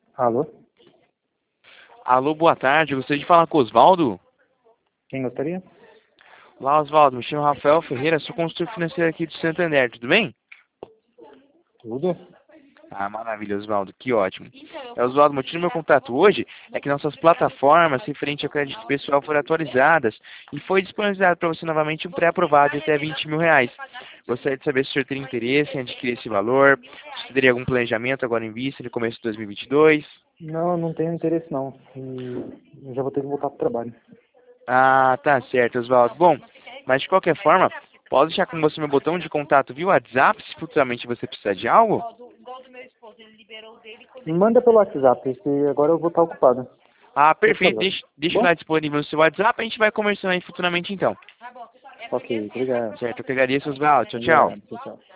Alô? Alô, boa tarde. Eu gostaria de falar com o Osvaldo. Quem gostaria? Olá, Osvaldo. Me chamo Rafael Ferreira, sou consultor financeiro aqui de Santander. Tudo bem? Tudo? Ah, maravilha, Osvaldo. Que ótimo. Osvaldo, o motivo do meu contato hoje é que nossas plataformas referente ao crédito pessoal foram atualizadas e foi disponibilizado para você novamente um pré-aprovado de até R$ 20.000. Gostaria de saber se o senhor teria interesse em adquirir esse valor, se teria algum planejamento agora em vista no começo de 2022. Não, não tenho interesse não. E eu já vou ter que voltar pro trabalho. Ah, tá certo, Osvaldo. Bom, mas de qualquer forma, posso deixar com você meu botão de contato via WhatsApp se futuramente você precisar de algo? Me manda pelo WhatsApp, que agora eu vou estar ocupado. Ah, Por perfeito. favor. Deixa Bom? lá disponível no seu WhatsApp, a gente vai conversando aí futuramente então. Ok, obrigado. Certo, eu que agradeço, Osvaldo. Tchau, tchau. Obrigado, tchau, tchau.